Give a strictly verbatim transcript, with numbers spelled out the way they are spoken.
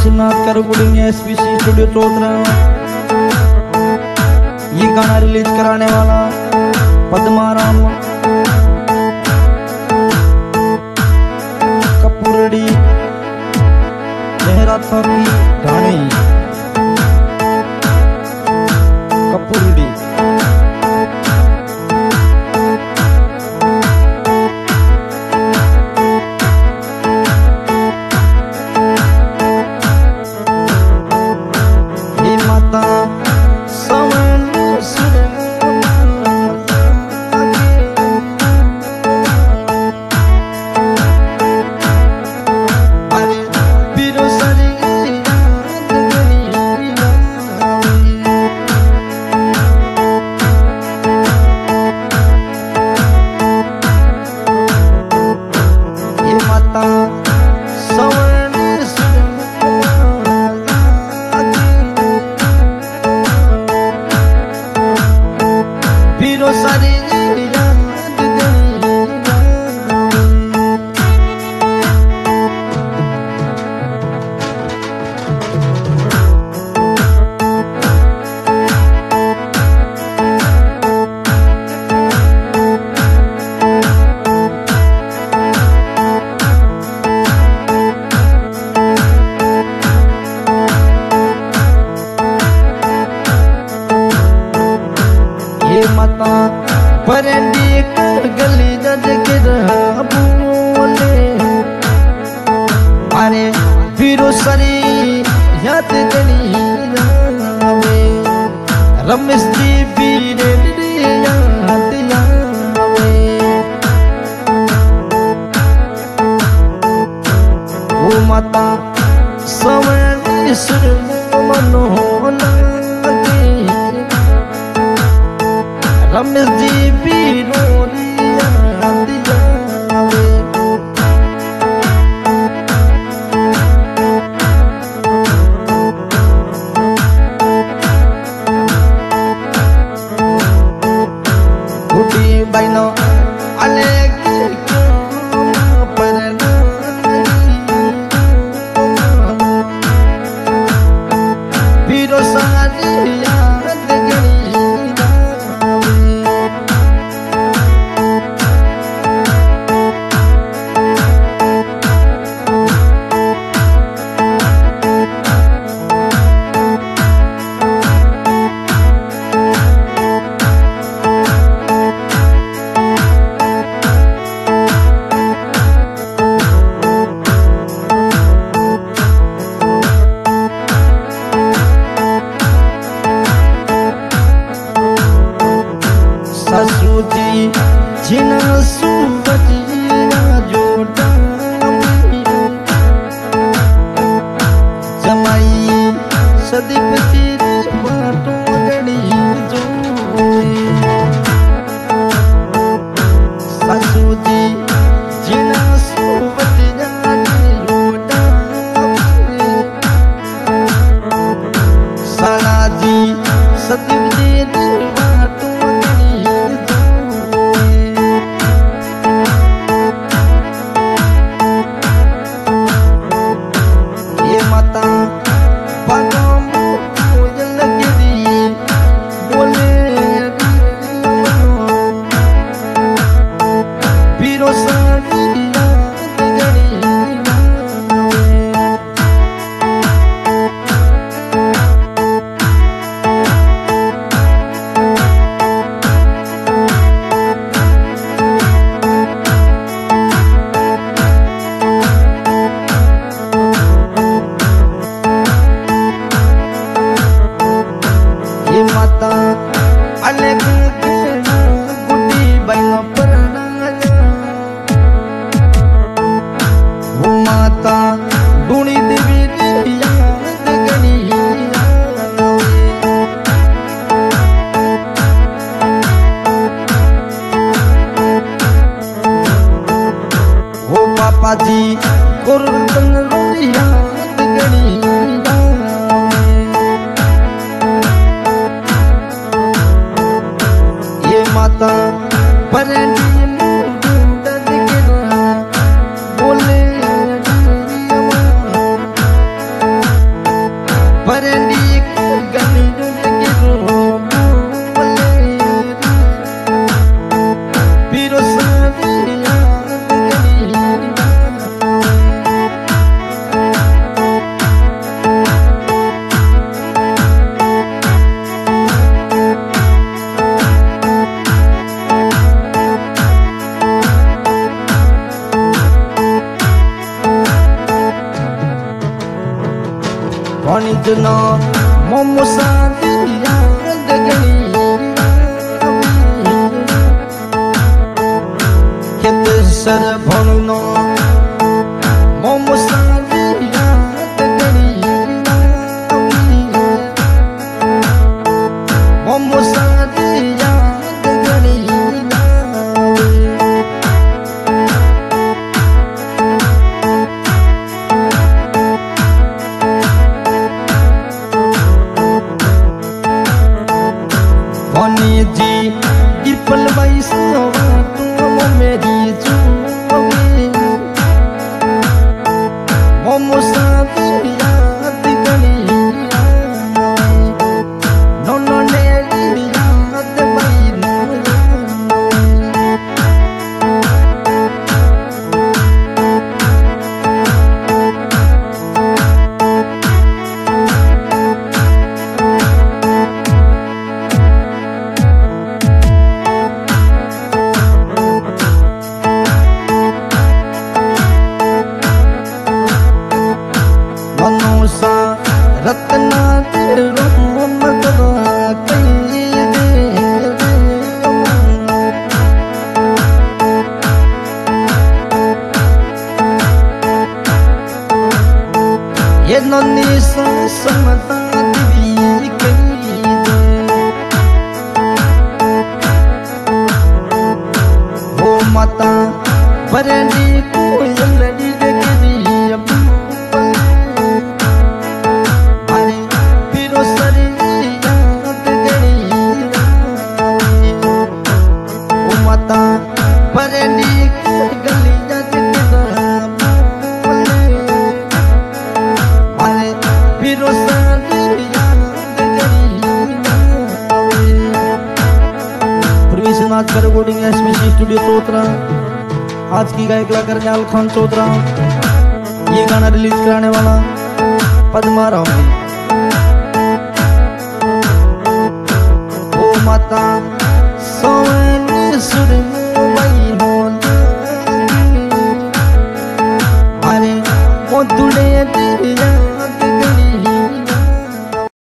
विश्वनाथ का रिकॉर्डिंग है SPC studio चौधरा। ये गाना रिलीज कराने वाला पद्माराम कपूरड़ी मेहरा था की ढाणी कपूरड़ी। गली जज गिरा बोले अरे फिरो सरी याद गली आवे रमेश जी बीरे याद आवे ओ माता सवर्ण सुर मनो रमेश जी बीरो Baino alegi parna biro sari yaad gani जिना सुबतिया जोड़ा जमाई सदीप तेरे बाटों गड़ी जो ससुदी जिना सुबतिया जोड़ा सालाजी सदीप तेरे बाटों जी कुर्बन याद गणी ये माता परनी मुंडद गिरा बोले जना मोमो सादिया गगनी खेत सर भणनो मोमो सादिया गगनी मोमो सादिया गगनी जी डिपल बैसो तुम मेरी जुबी मोमो सादिया गगनी नो नो ने याद बैनो रत्ना तेरो मगवा कई दे ये नन्ही सा समता दिवी कई दे वो माता बरनी को लड़ी गई अब रिकॉर्डिंग एसमीसी स्टूडियो चौतरा। आज की गायक कलाकार न्याल खान चौतरा। ये गाना रिलीज कराने वाला पद्मा राम जी। ओ माता सोने सुर अरे ओ दुड़े